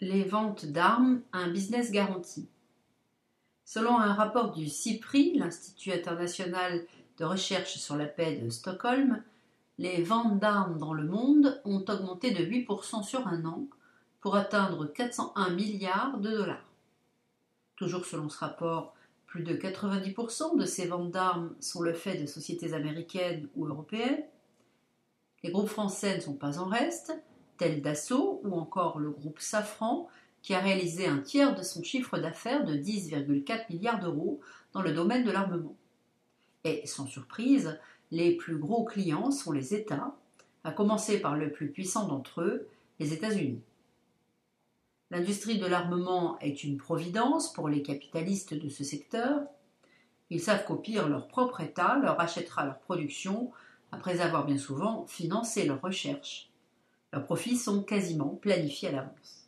Les ventes d'armes, un business garanti. Selon un rapport du CIPRI, l'Institut international de recherche sur la paix de Stockholm, les ventes d'armes dans le monde ont augmenté de 8% sur un an pour atteindre 401 milliards de dollars. Toujours selon ce rapport, plus de 90% de ces ventes d'armes sont le fait de sociétés américaines ou européennes. Les groupes français ne sont pas en reste, tels Dassault ou encore le groupe Safran, qui a réalisé un tiers de son chiffre d'affaires de 10,4 milliards d'euros dans le domaine de l'armement. Et sans surprise, les plus gros clients sont les États, à commencer par le plus puissant d'entre eux, les États-Unis. L'industrie de l'armement est une providence pour les capitalistes de ce secteur. Ils savent qu'au pire, leur propre État leur achètera leur production après avoir bien souvent financé leur recherche. Leurs profits sont quasiment planifiés à l'avance.